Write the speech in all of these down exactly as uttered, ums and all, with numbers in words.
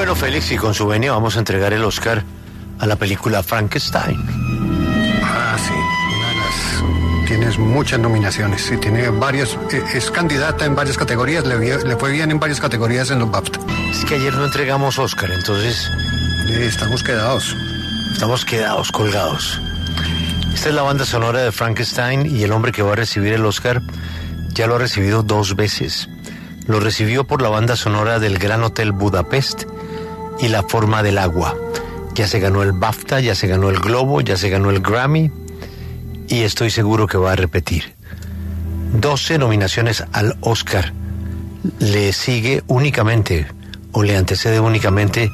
Bueno, Félix, y con su venia vamos a entregar el Oscar a la película Frankenstein. Ah, sí, una de las... Tienes muchas nominaciones, sí, tiene varios... Es candidata en varias categorías, le, le fue bien en varias categorías en los BAFTA. Es que ayer no entregamos Oscar, entonces... Sí, estamos quedados. Estamos quedados, colgados. Esta es la banda sonora de Frankenstein y el hombre que va a recibir el Oscar ya lo ha recibido dos veces. Lo recibió por la banda sonora del Gran Hotel Budapest y La Forma del Agua. Ya se ganó el BAFTA, ya se ganó el Globo, ya se ganó el Grammy y estoy seguro que va a repetir. doce nominaciones al Oscar. Le sigue únicamente, o le antecede únicamente,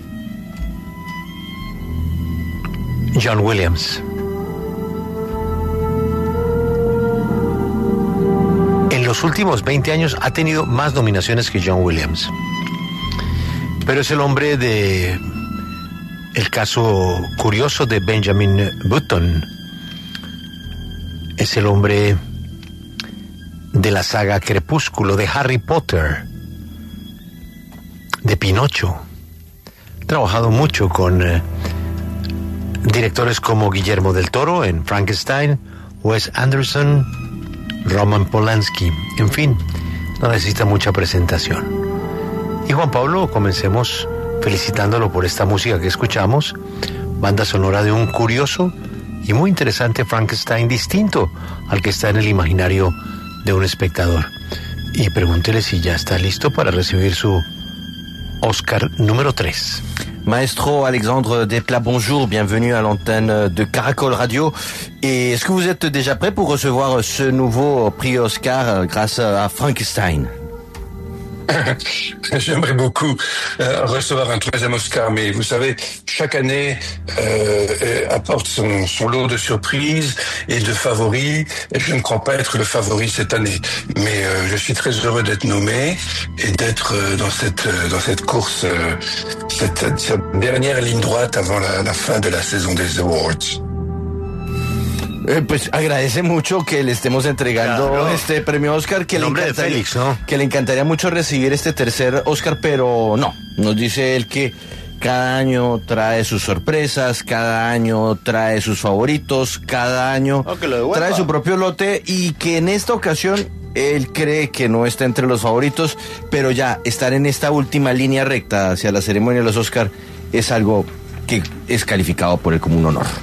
John Williams. En los últimos veinte años ha tenido más nominaciones que John Williams. Pero es el hombre de el caso curioso de Benjamin Button. Es el hombre de la saga Crepúsculo, de Harry Potter, de Pinocho. Ha trabajado mucho con eh, directores como Guillermo del Toro en Frankenstein, Wes Anderson, Roman Polanski. En fin, no necesita mucha presentación. Y Juan Pablo, comencemos felicitándolo por esta música que escuchamos, banda sonora de un curioso y muy interesante Frankenstein distinto al que está en el imaginario de un espectador. Y pregúntele si ya está listo para recibir su Oscar número tres. Maestro Alexandre Desplat, bonjour, bienvenue à l'antenne de Caracol Radio. Et est-ce que vous êtes déjà prêt pour recevoir ce nouveau prix Oscar grâce à Frankenstein? J'aimerais beaucoup euh, recevoir un troisième Oscar, mais vous savez, chaque année euh, apporte son, son lot de surprises et de favoris, et je ne crois pas être le favori cette année. Mais euh, je suis très heureux d'être nommé et d'être euh, dans cette euh, dans cette course, euh, cette, cette dernière ligne droite avant la, la fin de la saison des Awards. Eh, pues agradece mucho que le estemos entregando claro. este premio Oscar, que le, nombre de Félix, ¿no? que le encantaría mucho recibir este tercer Oscar, pero no, nos dice él que cada año trae sus sorpresas, cada año trae sus favoritos, cada año oh, trae su propio lote y que en esta ocasión él cree que no está entre los favoritos, pero ya estar en esta última línea recta hacia la ceremonia de los Oscar es algo que es calificado por él como un honor.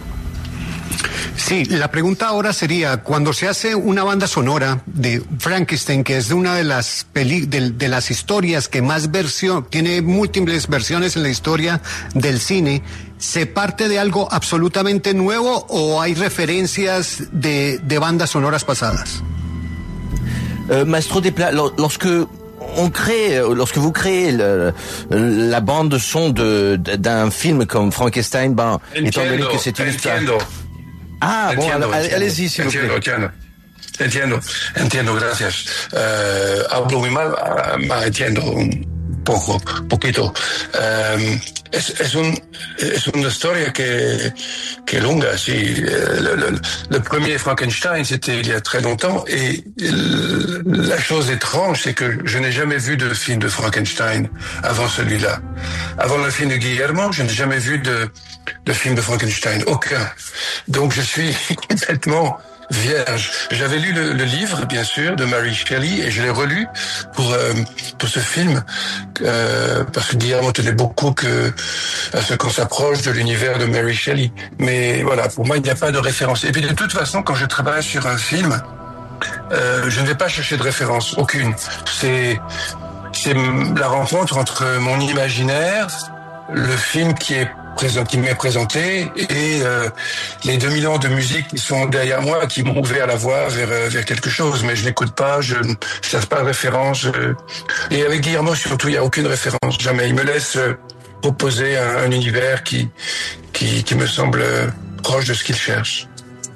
Sí, la pregunta ahora sería, cuando se hace una banda sonora de Frankenstein, que es de una de las peli de, de las historias que más versión, tiene múltiples versiones en la historia del cine, ¿se parte de algo absolutamente nuevo o hay referencias de, de bandas sonoras pasadas? Euh, Maestro Desplat, lorsque on crée, lorsque vous créez le, la bande son de, d'un film comme Frankenstein, ben, étant donné que c'est une histoire... Ah, entiendo, bueno, allez-y, si vous plaît. Entiendo, entiendo, entiendo, gracias. Uh, hablo muy mal, ma entiendo un poco, poquito. Um, es, es, un, es una historia que, que longa, sí. Le, le, le premier Frankenstein, c'était il y a très longtemps, et la chose étrange, c'est que je n'ai jamais vu de film de Frankenstein avant celui-là. Avant le film de Guillermo, je n'ai jamais vu de, de film de Frankenstein, aucun. Donc je suis complètement vierge. J'avais lu le, le livre, bien sûr, de Mary Shelley, et je l'ai relu pour euh, pour ce film, euh, parce que Guillermo tenait beaucoup que à ce qu'on s'approche de l'univers de Mary Shelley. Mais voilà, pour moi, il n'y a pas de référence. Et puis de toute façon, quand je travaille sur un film, euh, je ne vais pas chercher de référence, aucune. C'est c'est la rencontre entre mon imaginaire, le film qui est présent, qui m'est présenté, et euh, les deux mille ans de musique qui sont derrière moi, qui m'ont ouvert la voie vers vers quelque chose. Mais je n'écoute pas, je ne cherche pas de référence. Je... Et avec Guillermo surtout, il n'y a aucune référence, jamais. Il me laisse proposer un, un univers qui, qui qui me semble proche de ce qu'il cherche.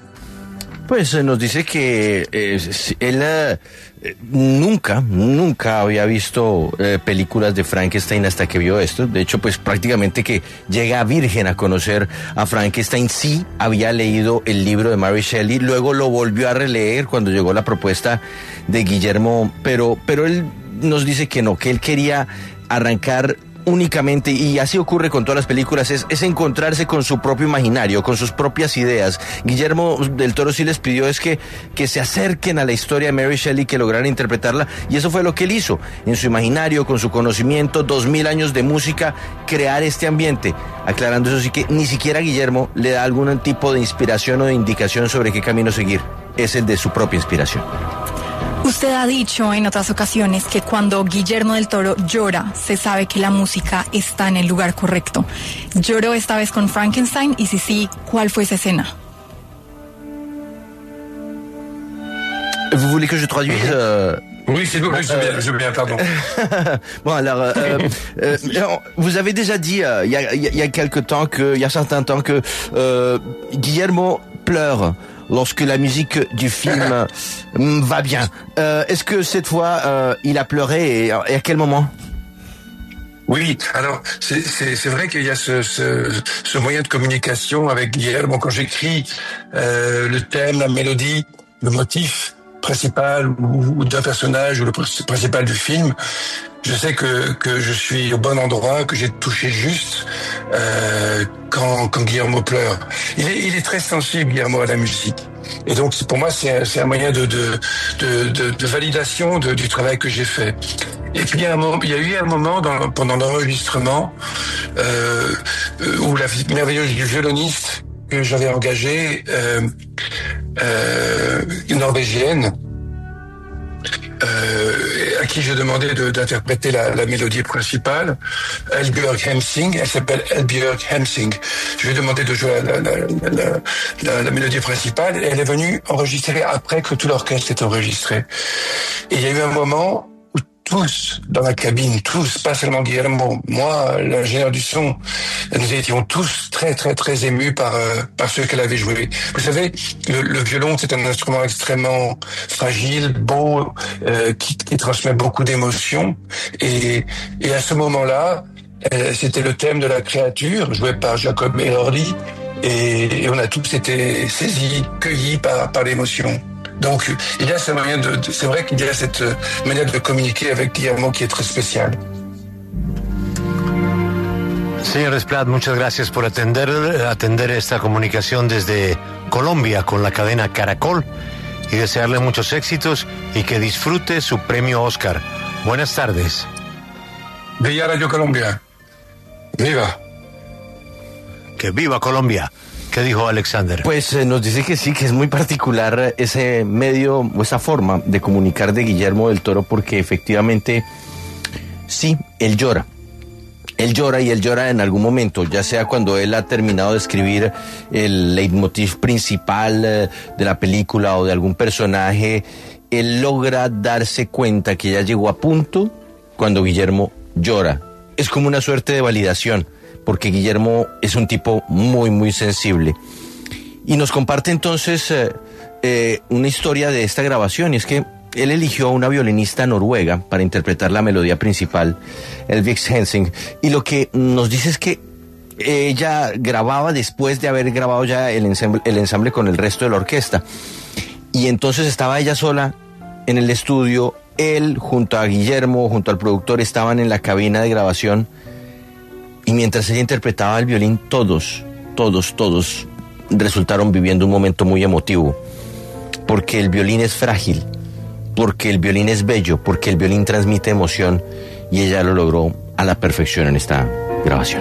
Pues nos dice que eh, él eh, nunca, nunca había visto eh, películas de Frankenstein hasta que vio esto. De hecho, pues prácticamente que llega virgen a conocer a Frankenstein. Sí había leído el libro de Mary Shelley, luego lo volvió a releer cuando llegó la propuesta de Guillermo, pero, pero él nos dice que no, que él quería arrancar únicamente, y así ocurre con todas las películas, es, es encontrarse con su propio imaginario, con sus propias ideas. Guillermo del Toro sí les pidió es que, que se acerquen a la historia de Mary Shelley, que lograran interpretarla, y eso fue lo que él hizo, en su imaginario, con su conocimiento, dos mil años de música, crear este ambiente, aclarando eso sí que ni siquiera Guillermo le da algún tipo de inspiración o de indicación sobre qué camino seguir, es el de su propia inspiración. Usted ha dicho en otras ocasiones que cuando Guillermo del Toro llora, se sabe que la música está en el lugar correcto. ¿Lloró esta vez con Frankenstein? Y si sí, ¿cuál fue esa escena? Vous voulez que je traduise euh... Oui, s'il vous plaît, je veux bien, je veux bien, pardon. Bon, alors, euh, euh, vous avez déjà dit, euh, il y a, il y a quelque temps que, il y a certain temps que euh, Guillermo pleure lorsque la musique du film va bien. Euh, est-ce que cette fois, euh, il a pleuré et, et à quel moment? Oui, alors c'est, c'est, c'est vrai qu'il y a ce, ce, ce moyen de communication avec Guillermo. Quand j'écris euh, le thème, la mélodie, le motif principal ou, ou d'un personnage ou le principal du film, je sais que que je suis au bon endroit, que j'ai touché juste euh, quand quand Guillermo pleure. Il est il est très sensible, Guillermo, à la musique. Et donc pour moi c'est un, c'est un moyen de de de de, de validation de, du travail que j'ai fait. Et puis il y a un moment, il y a eu un moment dans, pendant l'enregistrement euh, où la merveilleuse violoniste que j'avais engagée, euh, euh, une norvégienne, Euh, à qui j'ai demandé de, d'interpréter la, la mélodie principale, Elbjörg Hemsing. Elle s'appelle Elbjörg Hemsing. Je lui ai demandé de jouer la, la, la, la, la mélodie principale et elle est venue enregistrer après que tout l'orchestre est enregistré. Et il y a eu un moment où tous dans la cabine, tous, pas seulement Guillermo, moi, l'ingénieur du son, nous étions tous très très très émus par euh, par ce qu'elle avait joué. Vous savez, le, le violon, c'est un instrument extrêmement fragile, beau, euh, qui, qui transmet beaucoup d'émotions. Et et à ce moment-là, euh, c'était le thème de la créature, joué par Jacob Elordi, et, et on a tous été saisis, cueillis par par l'émotion. Donc, il y a ce moyen de, de, c'est vrai qu'il y a cette manière de communiquer avec Guillermo qui est très spéciale. Señor Desplat, muchas gracias por atender, atender esta comunicación desde Colombia con la cadena Caracol y desearle muchos éxitos y que disfrute su premio Oscar. Buenas tardes. Viva Radio Colombia. Viva. Que viva Colombia. ¿Qué dijo Alexander? Pues eh, nos dice que sí, que es muy particular ese medio o esa forma de comunicar de Guillermo del Toro, porque efectivamente sí, él llora. Él llora y él llora en algún momento, ya sea cuando él ha terminado de escribir el leitmotiv principal eh, de la película o de algún personaje, él logra darse cuenta que ya llegó a punto cuando Guillermo llora. Es como una suerte de validación, porque Guillermo es un tipo muy, muy sensible. Y nos comparte entonces eh, eh, una historia de esta grabación, y es que él eligió a una violinista noruega para interpretar la melodía principal, Elbjörg Hemsing, y lo que nos dice es que ella grababa después de haber grabado ya el ensamble, el ensamble con el resto de la orquesta. Y entonces estaba ella sola en el estudio, él junto a Guillermo, junto al productor, estaban en la cabina de grabación. Y mientras ella interpretaba el violín, todos, todos, todos resultaron viviendo un momento muy emotivo. Porque el violín es frágil, porque el violín es bello, porque el violín transmite emoción, y ella lo logró a la perfección en esta grabación.